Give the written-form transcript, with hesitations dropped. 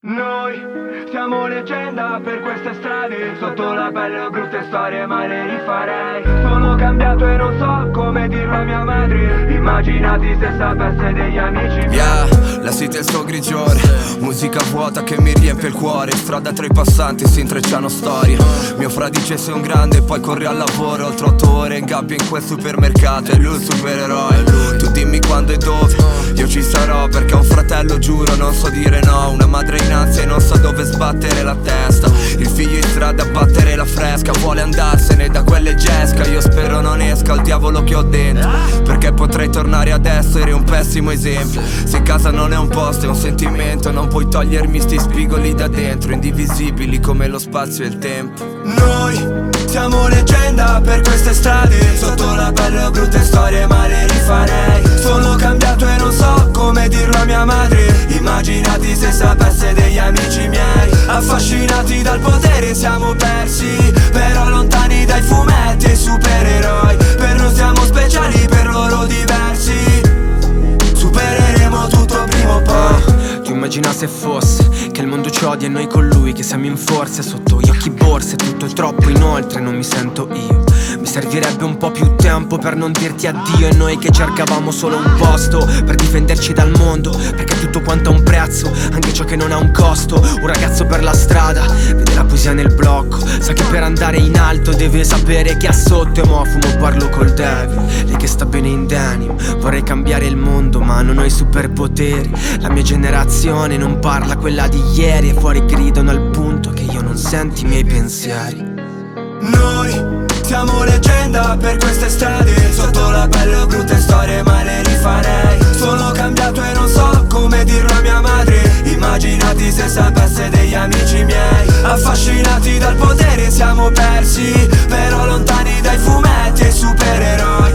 Noi siamo leggenda per queste strade. Sotto la pelle ho brutte storie ma le rifarei. Sono cambiato e non so come dirlo a mia madre. Immaginati se sapesse degli amici miei. Yeah, la city è il suo grigiore. Musica vuota che mi riempie il cuore. In strada tra i passanti si intrecciano storie. Mio fra dice sei un grande e poi corri al lavoro. Oltre 8 ore in gabbia in quel supermercato. È lui il supereroe. Tu dimmi quando e dove, io ci sarò perché ho un fratello, giuro, non so dire no. Una madre in ansia e non sa dove sbattere la testa. Il figlio in strada a battere la fresca. Vuole andarsene da quelle gesca. Io spero non esca il diavolo che ho dentro, perché potrei tornare ad essere un pessimo esempio. Se casa non è un posto, è un sentimento. Non puoi togliermi sti spigoli da dentro, indivisibili come lo spazio e il tempo. Noi siamo leggenda per queste strade. Sotto la pelle ho brutte storie ma le rifarei. Sono cambiato e non so come dirlo a mia madre. Immaginati se sapesse degli amici miei. Affascinati dal potere siamo persi, però lontani dai fumetti e i supereroi. Per noi siamo speciali, per loro diversi. Supereremo tutto prima o poi. Tu immagina se fosse che il mondo ci odia e noi con lui, che siamo in forze sotto gli occhi borse. Tutto è troppo inoltre, non mi sento io. Mi servirebbe un po' più tempo per non dirti addio. E noi che cercavamo solo un posto per difenderci dal mondo, perché tutto quanto ha un prezzo, anche ciò che non ha un costo. Un ragazzo per la strada vede la poesia nel blocco, sa che per andare in alto deve sapere che ha sotto. E mo fumo, parlo col devil, lei che sta bene in denim. Vorrei cambiare il mondo ma non ho i superpoteri. La mia generazione non parla quella di ieri, e fuori gridano al punto che io non sento i miei pensieri. Noi siamo leggenda per queste strade. Sotto la pelle ho brutte storie ma le rifarei. Sono cambiato e non so come dirlo a mia madre. Immaginati se sapesse degli amici miei. Affascinati dal potere siamo persi, però lontani dai fumetti e i supereroi.